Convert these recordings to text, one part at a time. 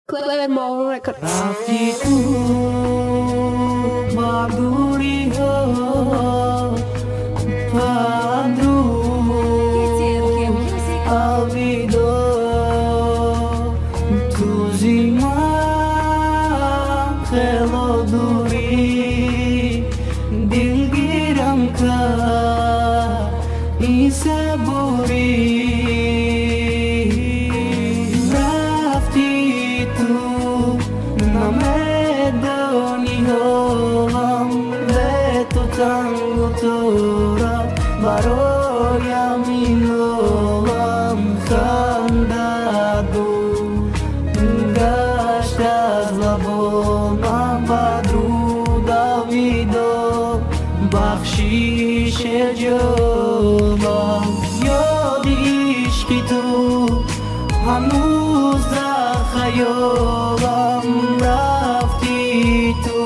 Clever Mall Records. رفتی تو معذوری ها پندرو الویدا تو زیما خیلی دوری دلگیرم که این صبوری Tango tora baroya miloam khandadu gashtas labona badru davido bakhshish jolam yodi ishqi tu hanuz dar khayolam rafti tu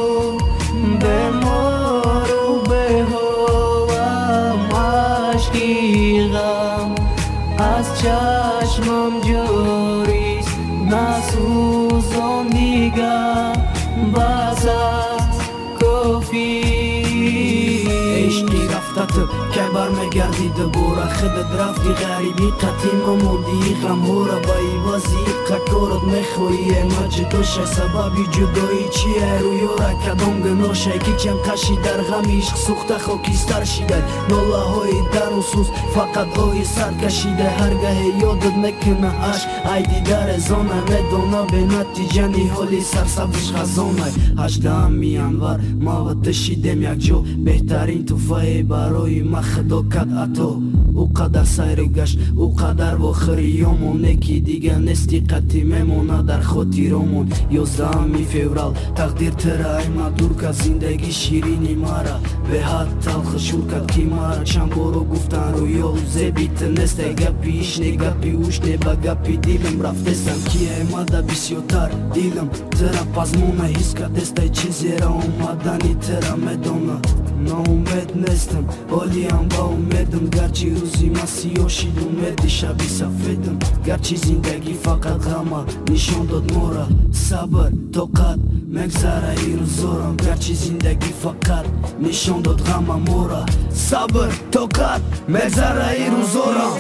از چشمم جوریست نسوزان دیگر بس از کافی عشقی رفتت که برمیگردیده بورا خودت رفتی غریبی قدیم مردی غمورا با ایوازی قکارت میخوری مجدوشه سببی جدایی چیه رویورا کدام گناشه که چم قشی در غم عشق سوخته خاکیستر شیده ناله های درونسوز فقط آی سر کشیده هرگاه یادت نکنه عشق ایدی در زانه میدانه به نتیجه نیحالی سرسبش خزانه 18 میانور موت شیدم یک جا بهترین توفه برای ما خدا کد عطا او قدر سیر گشت او قدر با خریامون یکی دیگه نستی قطی میمونه در خاطرامون 11 فوریه تقدیر ترای ما دور که زندگی شیرینی مرا به حد تلخ شور کد کی مرا چند بارو گفتن رویا و زبیت نسته گپیش نه گپی اوش نه با گپی دیلم رفتستم کیه ماده بسیارتر دیلم ترا پزمونه حس که دسته چیزی را اومدنی ترا میدونه ناامید نیستم حالیم با امیدم گرچه روزی ما سیاه شد امیدی شبی سفیدم گرچه زندگی فقط غمه نشان داد ما را صبر طاقت مگذره ای روزارم گرچه زندگی فقط نشان داد غمه ما را صبر طاقت مگذره ای روزارم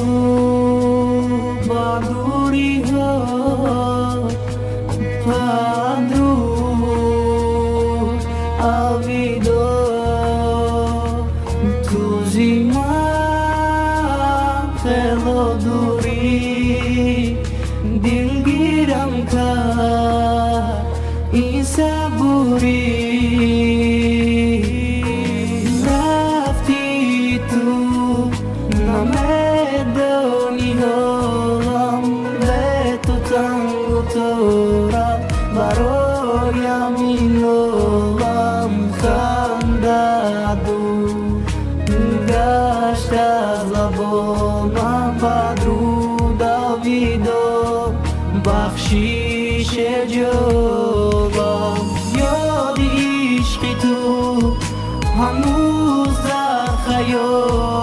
معذوری ها پندرو الویدا خیلی دوری دلگیرم که این صبوری رفتی تو نمیدانی حالم به تو تنگ و تورا برایم این عالم خندد گشت از لبانم بدرو داویدو بخشیش جوابم یاد عشقی تو هنوز در خیال